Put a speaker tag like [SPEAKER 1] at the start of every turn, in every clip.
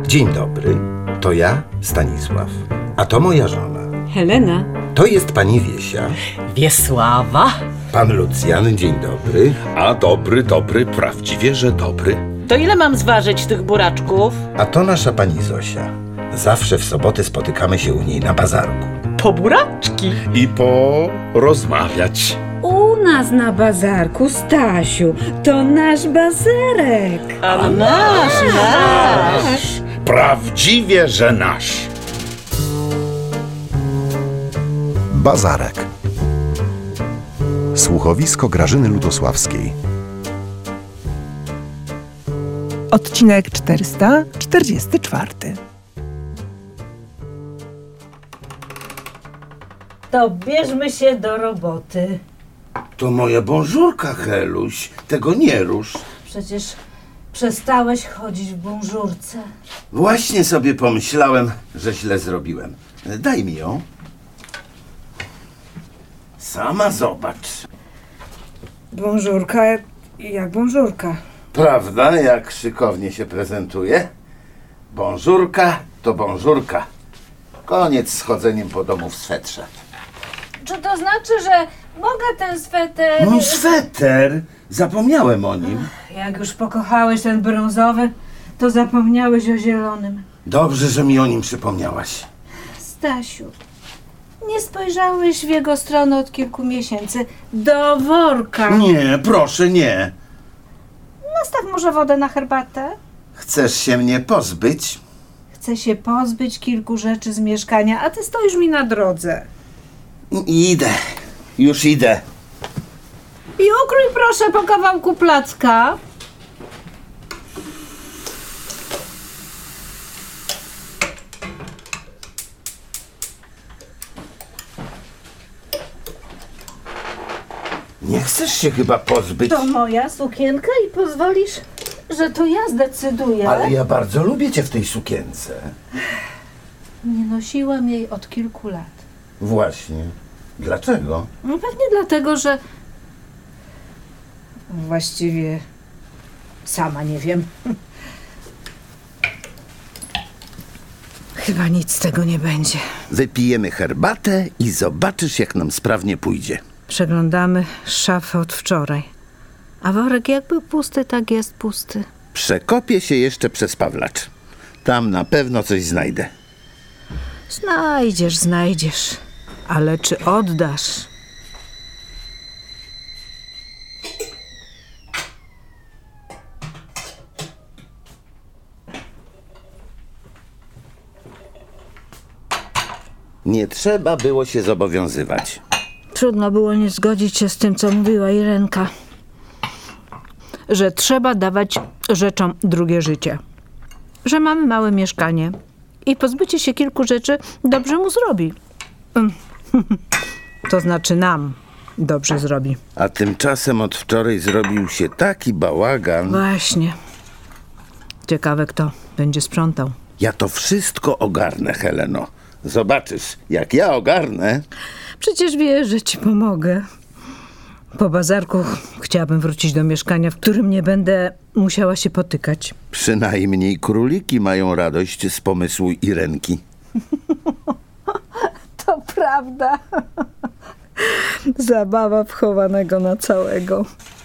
[SPEAKER 1] Dzień dobry, to ja, Stanisław, a to moja żona.
[SPEAKER 2] Helena.
[SPEAKER 1] To jest pani Wiesia.
[SPEAKER 3] Wiesława.
[SPEAKER 1] Pan Lucjan, dzień dobry.
[SPEAKER 4] A dobry, prawdziwie, że dobry.
[SPEAKER 3] To ile mam zważyć tych buraczków?
[SPEAKER 1] A to nasza pani Zosia. Zawsze w soboty spotykamy się u niej na bazarku.
[SPEAKER 3] Po buraczki.
[SPEAKER 4] I porozmawiać.
[SPEAKER 2] U nas na bazarku, Stasiu, to nasz bazarek.
[SPEAKER 3] A nasz.
[SPEAKER 4] Prawdziwie, że nasz.
[SPEAKER 5] Bazarek. Słuchowisko Grażyny Lutosławskiej.
[SPEAKER 6] Odcinek 444.
[SPEAKER 7] To bierzmy się do roboty.
[SPEAKER 1] To moja bonżurka, Heluś. Tego nie rusz.
[SPEAKER 7] Przecież przestałeś chodzić w bonżurce.
[SPEAKER 1] Właśnie sobie pomyślałem, że źle zrobiłem. Daj mi ją. Sama zobacz.
[SPEAKER 2] Bonżurka jak bonżurka.
[SPEAKER 1] Prawda, jak szykownie się prezentuje? Bonżurka to bonżurka. Koniec z chodzeniem po domu w swetrze.
[SPEAKER 7] Czy to znaczy, że mogę ten sweter...
[SPEAKER 1] No sweter! Zapomniałem o nim.
[SPEAKER 7] Jak już pokochałeś ten brązowy, to zapomniałeś o zielonym.
[SPEAKER 1] Dobrze, że mi o nim przypomniałaś.
[SPEAKER 7] Stasiu, nie spojrzałeś w jego stronę od kilku miesięcy. Do worka.
[SPEAKER 1] Nie, proszę, nie.
[SPEAKER 7] Nastaw może wodę na herbatę.
[SPEAKER 1] Chcesz się mnie pozbyć?
[SPEAKER 7] Chcę się pozbyć kilku rzeczy z mieszkania, a ty stoisz mi na drodze.
[SPEAKER 1] Idę. Już idę.
[SPEAKER 7] I ukrój proszę po kawałku placka.
[SPEAKER 1] Nie chcesz się chyba pozbyć?
[SPEAKER 7] To moja sukienka i pozwolisz, że to ja zdecyduję.
[SPEAKER 1] Ale ja bardzo lubię cię w tej sukience.
[SPEAKER 7] Nie nosiłam jej od kilku lat.
[SPEAKER 1] Właśnie. Dlaczego?
[SPEAKER 7] No pewnie dlatego, że... Właściwie sama nie wiem. Chyba nic z tego nie będzie.
[SPEAKER 1] Wypijemy herbatę i zobaczysz, jak nam sprawnie pójdzie.
[SPEAKER 7] Przeglądamy szafę od wczoraj. A worek jak był pusty, tak jest pusty.
[SPEAKER 1] Przekopię się jeszcze przez Pawlacz. Tam na pewno coś znajdę.
[SPEAKER 7] Znajdziesz. Ale czy oddasz?
[SPEAKER 1] Nie trzeba było się zobowiązywać.
[SPEAKER 7] Trudno było nie zgodzić się z tym, co mówiła Irenka. Że trzeba dawać rzeczom drugie życie. Że mamy małe mieszkanie i pozbycie się kilku rzeczy dobrze mu zrobi. To znaczy nam dobrze zrobi.
[SPEAKER 1] A tymczasem od wczoraj zrobił się taki bałagan.
[SPEAKER 7] Właśnie. Ciekawe, kto będzie sprzątał.
[SPEAKER 1] Ja to wszystko ogarnę, Heleno. Zobaczysz, jak ja ogarnę.
[SPEAKER 7] Przecież wiesz, że ci pomogę. Po bazarku chciałabym wrócić do mieszkania, w którym nie będę musiała się potykać.
[SPEAKER 1] Przynajmniej króliki mają radość z pomysłu Irenki.
[SPEAKER 7] To prawda. Zabawa wchowanego na całego.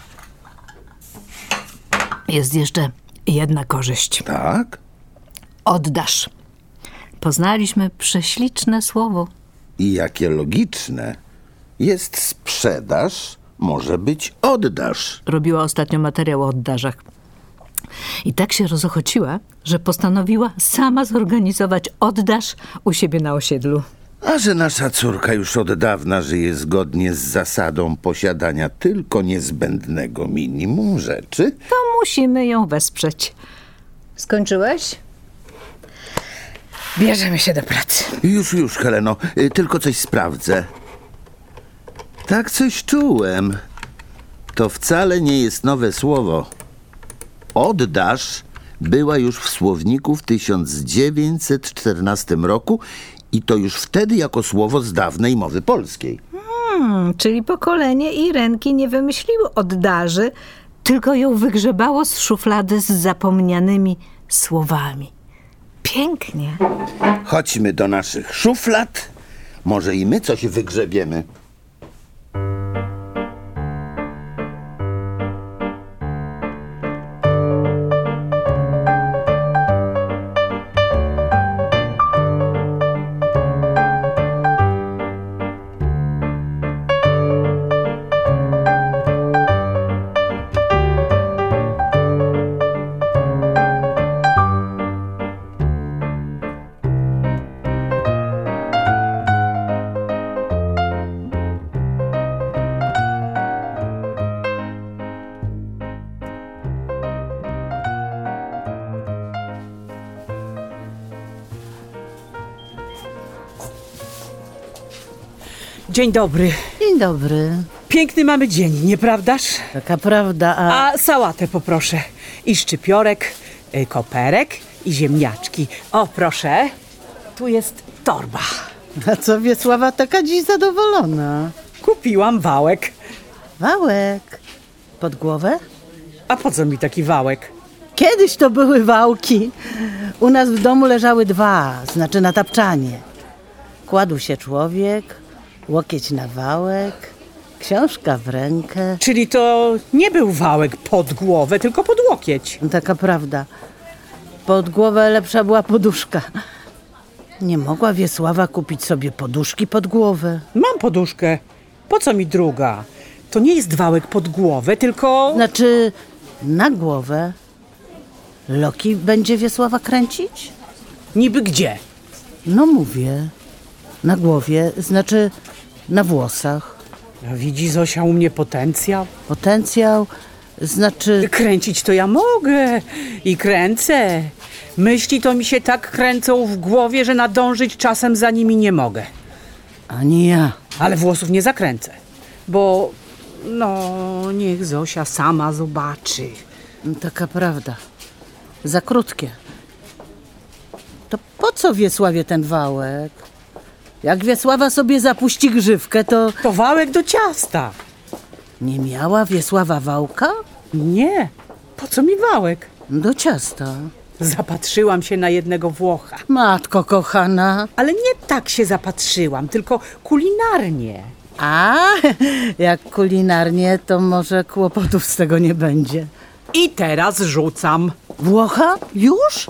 [SPEAKER 7] Jest jeszcze jedna korzyść.
[SPEAKER 1] Tak?
[SPEAKER 7] Oddasz. Poznaliśmy prześliczne słowo.
[SPEAKER 1] I jakie logiczne. Jest sprzedaż, może być oddasz.
[SPEAKER 7] Robiła ostatnio materiał o oddarzach. I tak się rozochociła, że postanowiła sama zorganizować oddasz u siebie na osiedlu.
[SPEAKER 1] A że nasza córka już od dawna żyje zgodnie z zasadą posiadania tylko niezbędnego minimum rzeczy,
[SPEAKER 7] To musimy ją wesprzeć. Skończyłeś? Bierzemy się do pracy.
[SPEAKER 1] Już, Heleno, tylko coś sprawdzę. Tak coś czułem. To wcale nie jest nowe słowo. Oddasz była już w słowniku w 1914 roku i to już wtedy jako słowo z dawnej mowy polskiej.
[SPEAKER 7] Czyli pokolenie Irenki nie wymyśliło oddarzy, tylko ją wygrzebało z szuflady z zapomnianymi słowami. Pięknie.
[SPEAKER 1] Chodźmy do naszych szuflad. Może i my coś wygrzebiemy.
[SPEAKER 3] Dzień dobry.
[SPEAKER 8] Dzień dobry.
[SPEAKER 3] Piękny mamy dzień, nieprawdaż?
[SPEAKER 8] Taka prawda,
[SPEAKER 3] A sałatę poproszę. I szczypiorek, koperek i ziemniaczki. O, proszę. Tu jest torba.
[SPEAKER 8] a co Wiesława taka dziś zadowolona?
[SPEAKER 3] Kupiłam wałek.
[SPEAKER 8] Wałek. Pod głowę?
[SPEAKER 3] A po co mi taki wałek?
[SPEAKER 8] Kiedyś to były wałki. U nas w domu leżały dwa, znaczy na tapczanie. Kładł się człowiek, łokieć na wałek, książka w rękę.
[SPEAKER 3] Czyli to nie był wałek pod głowę, tylko pod łokieć.
[SPEAKER 8] Taka prawda. Pod głowę lepsza była poduszka. Nie mogła Wiesława kupić sobie poduszki pod głowę.
[SPEAKER 3] Mam poduszkę. Po co mi druga? To nie jest wałek pod głowę, tylko...
[SPEAKER 8] Znaczy na głowę. Loki będzie Wiesława kręcić?
[SPEAKER 3] Niby gdzie?
[SPEAKER 8] No mówię. Na głowie, znaczy na włosach.
[SPEAKER 3] A widzi Zosia u mnie potencjał?
[SPEAKER 8] Potencjał, znaczy...
[SPEAKER 3] Kręcić to ja mogę i kręcę. Myśli to mi się tak kręcą w głowie, że nadążyć czasem za nimi nie mogę.
[SPEAKER 8] Ani ja.
[SPEAKER 3] Ale włosów nie zakręcę, bo no niech Zosia sama zobaczy.
[SPEAKER 8] Taka prawda. Za krótkie. To po co Wiesławie ten wałek? Jak Wiesława sobie zapuści grzywkę, to
[SPEAKER 3] To wałek do ciasta.
[SPEAKER 8] nie miała Wiesława wałka?
[SPEAKER 3] Nie, po co mi wałek?
[SPEAKER 8] Do ciasta.
[SPEAKER 3] Zapatrzyłam się na jednego Włocha.
[SPEAKER 8] Matko kochana.
[SPEAKER 3] Ale nie tak się zapatrzyłam, tylko kulinarnie.
[SPEAKER 8] A, jak kulinarnie, to może kłopotów z tego nie będzie.
[SPEAKER 3] I teraz rzucam.
[SPEAKER 8] Włocha? Już?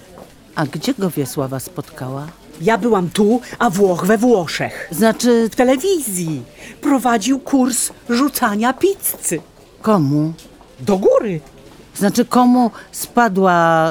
[SPEAKER 8] A gdzie go Wiesława spotkała?
[SPEAKER 3] Ja byłam tu, a Włoch we Włoszech.
[SPEAKER 8] Znaczy,
[SPEAKER 3] W telewizji prowadził kurs rzucania pizzy.
[SPEAKER 8] komu?
[SPEAKER 3] Do góry.
[SPEAKER 8] Znaczy, komu spadła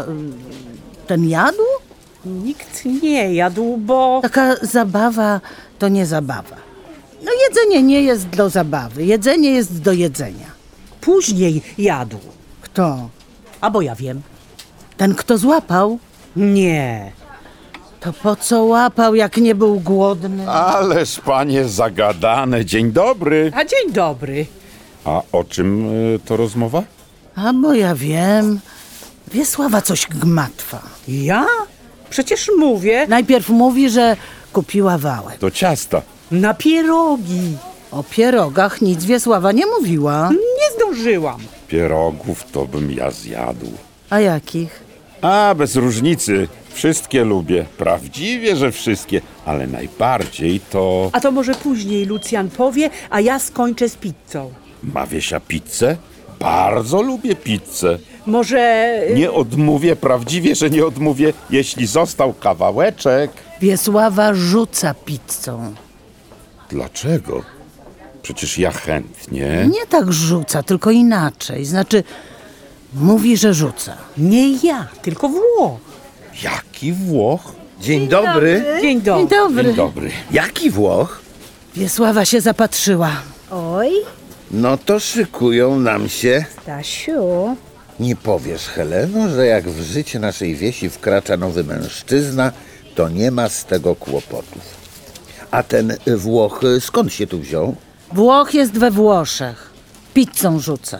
[SPEAKER 8] ten jadł?
[SPEAKER 3] Nikt nie jadł, bo...
[SPEAKER 8] Taka zabawa to nie zabawa. No jedzenie nie jest do zabawy, jedzenie jest do jedzenia.
[SPEAKER 3] Później jadł.
[SPEAKER 8] Kto?
[SPEAKER 3] A bo ja wiem.
[SPEAKER 8] Ten, kto złapał?
[SPEAKER 3] Nie.
[SPEAKER 8] To po co łapał, jak nie był głodny?
[SPEAKER 4] Ależ panie zagadane, dzień dobry.
[SPEAKER 3] A dzień dobry.
[SPEAKER 4] A o czym to rozmowa?
[SPEAKER 8] A bo ja wiem. Wiesława coś gmatwa.
[SPEAKER 3] Ja? Przecież mówię
[SPEAKER 8] Najpierw mówi, że kupiła wałek.
[SPEAKER 4] Do ciasta.
[SPEAKER 3] na pierogi.
[SPEAKER 8] O pierogach nic Wiesława nie mówiła.
[SPEAKER 3] Nie zdążyłam.
[SPEAKER 4] Pierogów to bym ja zjadł.
[SPEAKER 8] A jakich?
[SPEAKER 4] A, bez różnicy. Wszystkie lubię. Prawdziwie, że wszystkie. Ale najbardziej to...
[SPEAKER 3] A to może później Lucjan powie, a ja skończę z pizzą.
[SPEAKER 4] Ma Wiesia pizzę? Bardzo lubię pizzę.
[SPEAKER 3] Może...
[SPEAKER 4] Nie odmówię, prawdziwie, że nie odmówię, jeśli został kawałeczek.
[SPEAKER 8] Wiesława rzuca pizzą.
[SPEAKER 4] Dlaczego? Przecież ja chętnie.
[SPEAKER 8] Nie tak rzuca, tylko inaczej. Znaczy, mówi, że rzuca.
[SPEAKER 3] Nie ja, tylko Włoch.
[SPEAKER 4] Jaki Włoch?
[SPEAKER 1] Dzień dobry.
[SPEAKER 3] Dzień dobry.
[SPEAKER 8] Dzień dobry.
[SPEAKER 4] Dzień dobry.
[SPEAKER 1] Jaki Włoch?
[SPEAKER 8] Wiesława się zapatrzyła.
[SPEAKER 2] Oj,
[SPEAKER 1] No to szykują nam się.
[SPEAKER 2] Stasiu,
[SPEAKER 1] Nie powiesz, Heleno, że jak w życie naszej wieści wkracza nowy mężczyzna, to nie ma z tego kłopotów. A ten Włoch skąd się tu wziął?
[SPEAKER 8] Włoch jest we Włoszech. Pizzą rzuca.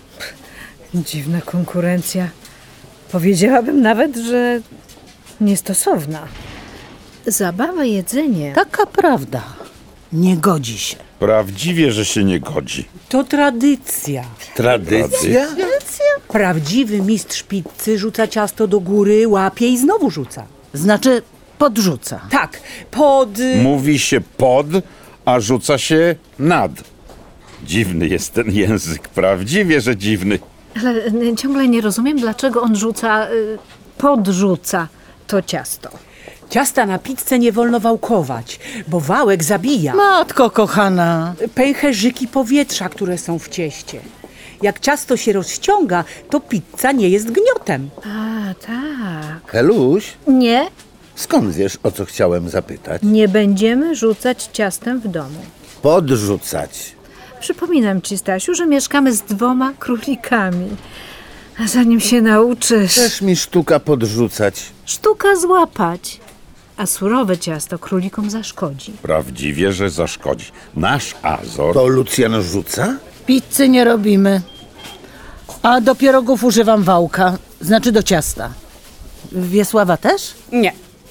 [SPEAKER 2] dziwna konkurencja. Powiedziałabym nawet, że niestosowna. Zabawa, jedzenie.
[SPEAKER 8] Taka prawda. Nie godzi się.
[SPEAKER 4] Prawdziwie, że się nie godzi.
[SPEAKER 3] To tradycja.
[SPEAKER 1] Tradycja?
[SPEAKER 3] Prawdziwy mistrz pizzy rzuca ciasto do góry, łapie i znowu rzuca.
[SPEAKER 8] Znaczy podrzuca.
[SPEAKER 3] Tak,
[SPEAKER 4] Mówi się pod, a rzuca się nad. Dziwny jest ten język, prawdziwie, że dziwny.
[SPEAKER 2] Ale ciągle nie rozumiem, dlaczego on podrzuca to ciasto.
[SPEAKER 3] Ciasta na pizzę nie wolno wałkować, bo wałek zabija.
[SPEAKER 8] Matko kochana.
[SPEAKER 3] Pęcherzyki powietrza, które są w cieście. Jak ciasto się rozciąga, to pizza nie jest gniotem.
[SPEAKER 2] A, tak.
[SPEAKER 1] Heluś,
[SPEAKER 2] Nie,
[SPEAKER 1] skąd wiesz, o co chciałem zapytać?
[SPEAKER 2] nie będziemy rzucać ciastem w domu.
[SPEAKER 1] Podrzucać.
[SPEAKER 2] Przypominam ci, Stasiu, że mieszkamy z 2 królikami. A zanim się nauczysz,
[SPEAKER 1] Też mi sztuka podrzucać.
[SPEAKER 2] sztuka złapać. A surowe ciasto królikom zaszkodzi.
[SPEAKER 4] Prawdziwie, że zaszkodzi. Nasz Azor...
[SPEAKER 1] To Lucjan rzuca?
[SPEAKER 8] Pizzy nie robimy. A do pierogów używam wałka. Znaczy do ciasta. Wiesława też?
[SPEAKER 3] Nie.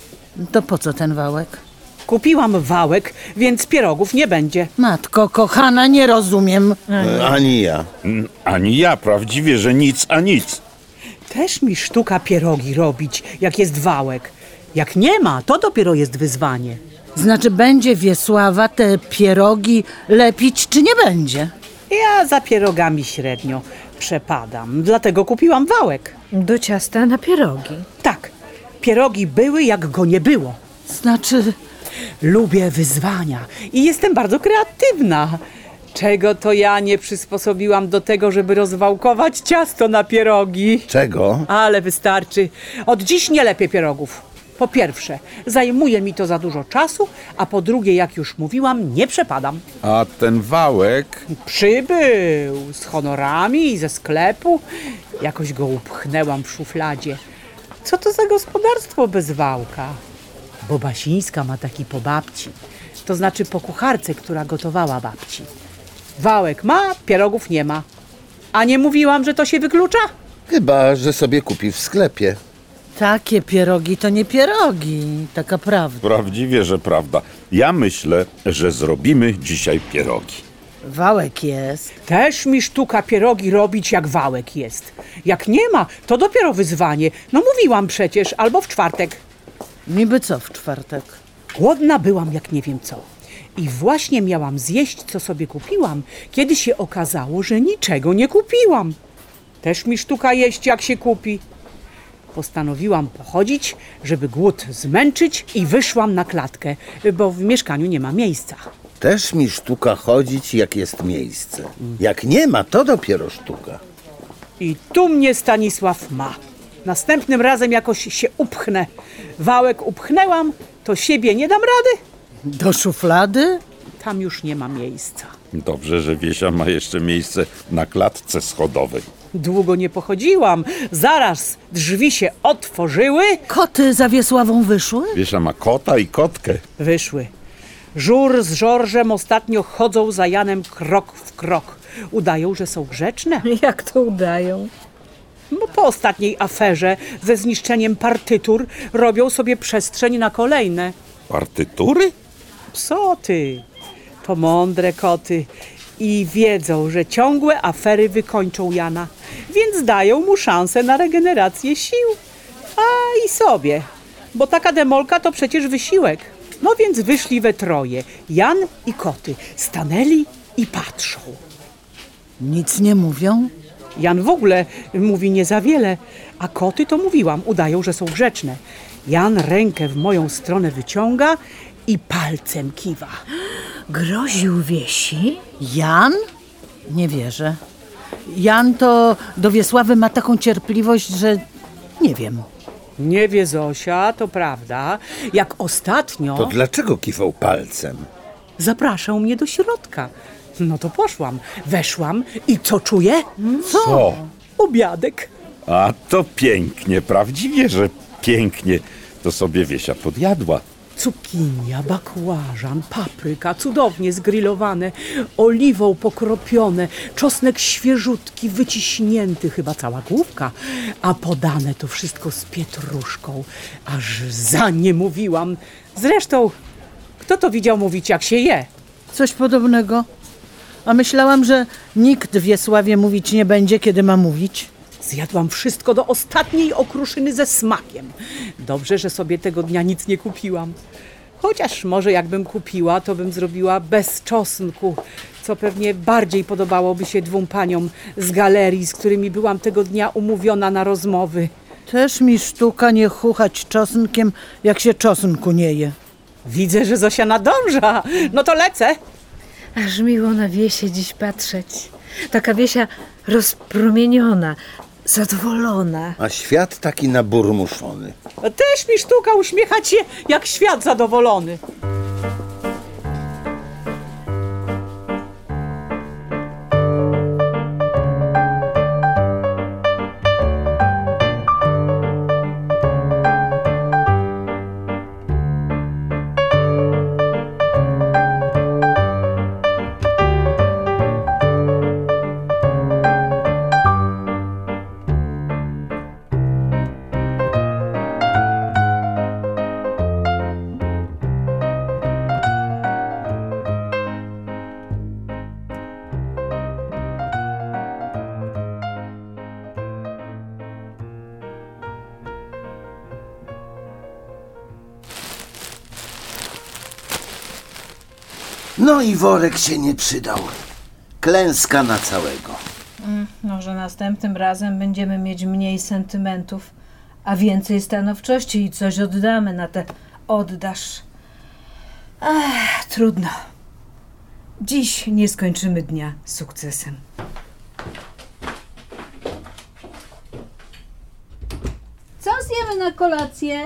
[SPEAKER 8] To po co ten wałek?
[SPEAKER 3] Kupiłam wałek, więc pierogów nie będzie.
[SPEAKER 8] Matko kochana, nie rozumiem.
[SPEAKER 1] Ani ja.
[SPEAKER 4] Ani ja, prawdziwie, że nic a nic.
[SPEAKER 3] Też mi sztuka pierogi robić, jak jest wałek. Jak nie ma, to dopiero jest wyzwanie.
[SPEAKER 8] Znaczy będzie Wiesława te pierogi lepić, czy nie będzie?
[SPEAKER 3] Ja za pierogami średnio przepadam, dlatego kupiłam wałek.
[SPEAKER 2] Do ciasta na pierogi.
[SPEAKER 3] Tak, pierogi były, jak go nie było.
[SPEAKER 8] Znaczy,
[SPEAKER 3] Lubię wyzwania i jestem bardzo kreatywna. Czego to ja nie przysposobiłam do tego, żeby rozwałkować ciasto na pierogi?
[SPEAKER 1] Czego?
[SPEAKER 3] Ale wystarczy. Od dziś nie lepię pierogów. Po pierwsze, zajmuje mi to za dużo czasu, a po drugie, jak już mówiłam, nie przepadam.
[SPEAKER 4] A ten wałek...
[SPEAKER 3] Przybył z honorami ze sklepu. Jakoś go upchnęłam w szufladzie. Co to za gospodarstwo bez wałka? Bo Basińska ma taki po babci. To znaczy po kucharce, która gotowała babci. Wałek ma, pierogów nie ma. A nie mówiłam, że to się wyklucza?
[SPEAKER 1] Chyba, że sobie kupi w sklepie.
[SPEAKER 8] takie pierogi to nie pierogi. Taka prawda.
[SPEAKER 4] Prawdziwie, że prawda. Ja myślę, że zrobimy dzisiaj pierogi.
[SPEAKER 8] Wałek jest.
[SPEAKER 3] Też mi sztuka pierogi robić, jak wałek jest. Jak nie ma, to dopiero wyzwanie. No mówiłam przecież, albo w czwartek.
[SPEAKER 8] Niby co w czwartek?
[SPEAKER 3] Głodna byłam jak nie wiem co. I właśnie miałam zjeść, co sobie kupiłam, kiedy się okazało, że niczego nie kupiłam. Też mi sztuka jeść, jak się kupi. Postanowiłam pochodzić, żeby głód zmęczyć i wyszłam na klatkę, bo w mieszkaniu nie ma miejsca.
[SPEAKER 1] Też mi sztuka chodzić, jak jest miejsce. Jak nie ma, to dopiero sztuka.
[SPEAKER 3] I tu mnie Stanisław ma. Następnym razem jakoś się upchnę. Wałek upchnęłam, to siebie nie dam rady.
[SPEAKER 8] Do szuflady?
[SPEAKER 3] Tam już nie ma miejsca.
[SPEAKER 4] Dobrze, że Wiesia ma jeszcze miejsce na klatce schodowej.
[SPEAKER 3] Długo nie pochodziłam. Zaraz drzwi się otworzyły.
[SPEAKER 8] Koty za Wiesławą wyszły?
[SPEAKER 4] Wiesia ma kota i kotkę.
[SPEAKER 3] Wyszły. Żur z Żorżem ostatnio chodzą za Janem krok w krok. Udają, że są grzeczne.
[SPEAKER 2] Jak to udają?
[SPEAKER 3] No, po ostatniej aferze ze zniszczeniem partytur robią sobie przestrzeń na kolejne.
[SPEAKER 4] Partytury?
[SPEAKER 3] Psoty. To mądre koty. I wiedzą, że ciągłe afery wykończą Jana. Więc dają mu szansę na regenerację sił. A i sobie. Bo taka demolka to przecież wysiłek. No więc wyszli we troje. Jan i koty. Stanęli i patrzą.
[SPEAKER 8] Nic nie mówią?
[SPEAKER 3] Jan w ogóle mówi nie za wiele, a koty to mówiłam, udają, że są grzeczne. Jan rękę w moją stronę wyciąga i palcem kiwa.
[SPEAKER 2] Groził Wiesi?
[SPEAKER 8] Jan? Nie wierzę. Jan to do Wiesławy ma taką cierpliwość, że nie wiem.
[SPEAKER 3] Nie wie Zosia, to prawda. Jak ostatnio
[SPEAKER 1] To dlaczego kiwał palcem?
[SPEAKER 3] zapraszał mnie do środka. No to poszłam, weszłam i co czuję?
[SPEAKER 4] Co?
[SPEAKER 3] Obiadek.
[SPEAKER 4] A to pięknie, prawdziwie, że pięknie. To sobie Wiesia podjadła.
[SPEAKER 3] Cukinia, bakłażan, papryka, cudownie zgrillowane, oliwą pokropione, czosnek świeżutki, wyciśnięty, chyba cała główka, a podane to wszystko z pietruszką. Aż za nie mówiłam. Zresztą, kto to widział mówić, jak się je?
[SPEAKER 8] Coś podobnego. A myślałam, że nikt Wiesławie mówić nie będzie, kiedy ma mówić.
[SPEAKER 3] Zjadłam wszystko do ostatniej okruszyny ze smakiem. Dobrze, że sobie tego dnia nic nie kupiłam. Chociaż może jakbym kupiła, to bym zrobiła bez czosnku, co pewnie bardziej podobałoby się dwóm paniom z galerii, z którymi byłam tego dnia umówiona na rozmowy.
[SPEAKER 8] Też mi sztuka nie chuchać czosnkiem, jak się czosnku nie je.
[SPEAKER 3] Widzę, że Zosia nadąża. No to lecę.
[SPEAKER 2] Aż miło na Wiesię dziś patrzeć. Taka Wiesia rozpromieniona, zadowolona.
[SPEAKER 1] A świat taki naburmuszony.
[SPEAKER 3] Też mi sztuka uśmiechać się, jak świat zadowolony.
[SPEAKER 1] No i worek się nie przydał. Klęska na całego.
[SPEAKER 2] Może następnym razem będziemy mieć mniej sentymentów, a więcej stanowczości i coś oddamy na te oddasz. Trudno. Dziś nie skończymy dnia sukcesem.
[SPEAKER 7] Co zjemy na kolację?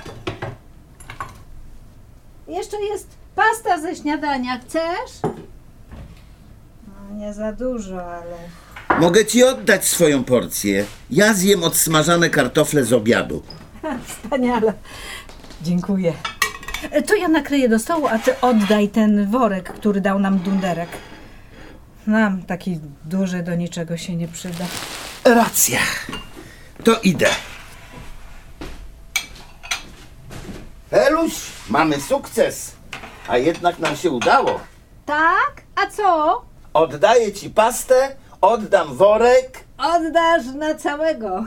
[SPEAKER 7] Jeszcze jest pasta ze śniadania. Chcesz?
[SPEAKER 2] No, nie za dużo, ale...
[SPEAKER 1] Mogę ci oddać swoją porcję. Ja zjem odsmażane kartofle z obiadu.
[SPEAKER 2] Wspaniale. Dziękuję. To ja nakryję do stołu, a ty oddaj ten worek, który dał nam Dunderek. Nam taki duży do niczego się nie przyda.
[SPEAKER 1] Racja. To idę. Heluś, mamy sukces. A jednak nam się udało.
[SPEAKER 7] Tak? A co?
[SPEAKER 1] Oddaję ci pastę, oddam worek.
[SPEAKER 7] Oddasz na całego.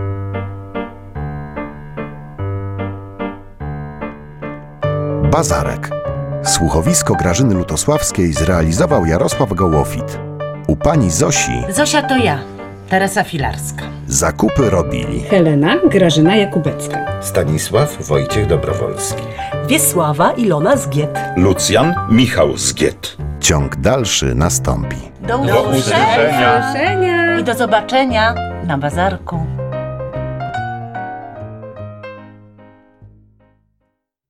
[SPEAKER 5] Bazarek. Słuchowisko Grażyny Lutosławskiej zrealizował Jarosław Gołofit. U pani Zosi
[SPEAKER 9] Zosia to ja, Teresa Filarska.
[SPEAKER 5] zakupy robili
[SPEAKER 10] Helena Grażyna Jakubecka.
[SPEAKER 11] Stanisław Wojciech Dobrowolski.
[SPEAKER 9] Wiesława Ilona Zgiet.
[SPEAKER 4] Lucjan Michał Zgiet.
[SPEAKER 5] Ciąg dalszy nastąpi.
[SPEAKER 9] Do usłyszenia i do zobaczenia na bazarku.